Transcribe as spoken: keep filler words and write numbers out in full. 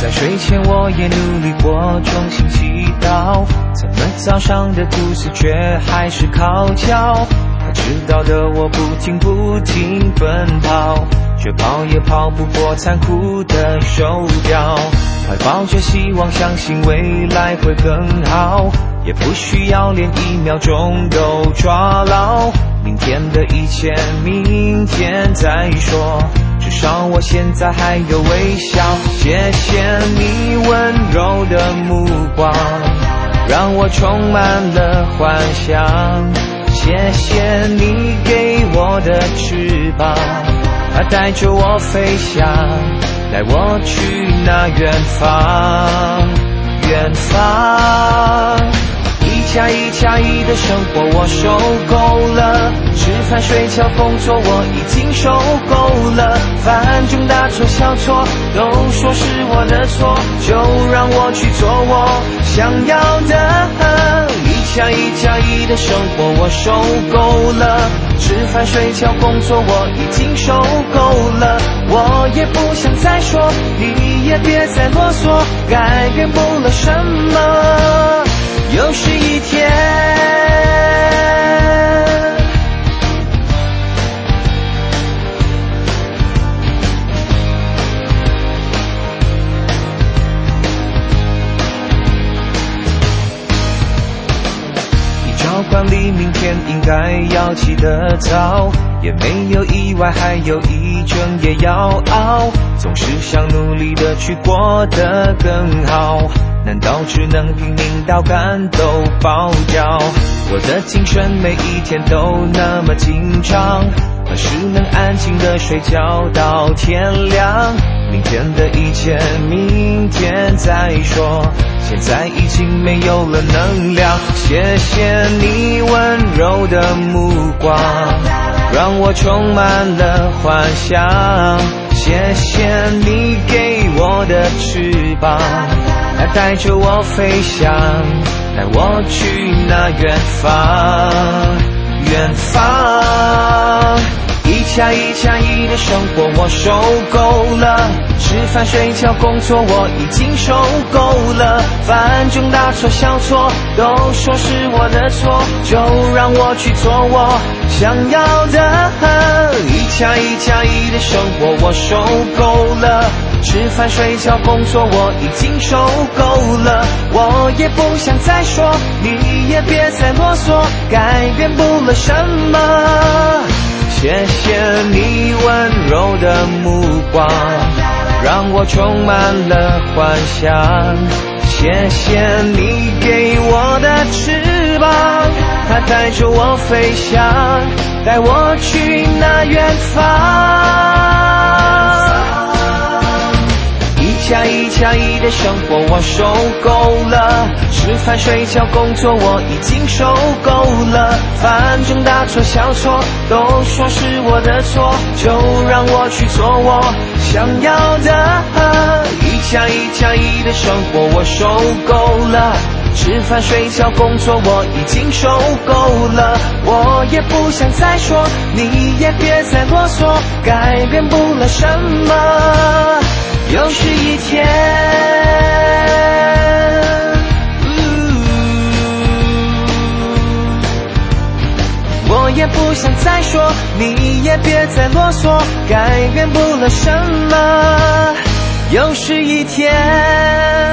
在睡前我也努力过，衷心祈祷，怎么早上的吐司却还是烤焦？他知道的我不停不停奔跑，却跑也跑不过残酷的手表。怀抱着希望，相信未来会更好，也不需要连一秒钟都抓牢。明天的一切，明天再说，至少我现在还有微笑。谢谢你温柔的目光，让我充满了幻想。谢谢你给我的翅膀，它带着我飞翔，带我去那远方，远方。一加一加一的生活我受够了，吃饭睡觉工作我已经受够了，反正大错小错都说是我的错，就让我去做我想要的。一加一加一的生活我受够了，吃饭睡觉工作我已经受够了，我也不想再说，你也别再啰嗦，改变不了什么，又是一天。依照惯例，明天应该要起得早，也没有意外，还有一整夜要熬，总是想努力的去过得更好，难道只能拼命到肝都爆掉？我的精神每一天都那么紧张，何时能安静的睡觉到天亮？明天的一切，明天再说，现在已经没有了能量。谢谢你温柔的目光，让我充满了幻想。谢谢你给我的翅膀，它带着我飞翔，带我去那远方，远方。一加一加一的生活我受够了，吃饭睡觉工作我已经受够了，反正大错小错都说是我的错，就让我去做我想要的。一加一加一的生活我受够了，吃饭睡觉工作我已经受够了，我也不想再说，你也别再啰嗦，改变不了什么。谢谢你温柔的目光，让我充满了幻想。谢谢你给我的翅膀，它带着我飞翔，带我去那远方。一加一加一的生活我受够了，吃饭睡觉工作我已经受够了，反正大错小错都说是我的错，就让我去做我想要的。一加一加一的生活我受够了，吃饭睡觉工作我已经受够了，我也不想再说，你也别再啰嗦，改变不了什么，又是一天。我也不想再说，你也别再啰嗦，改变不了什么，又是一天。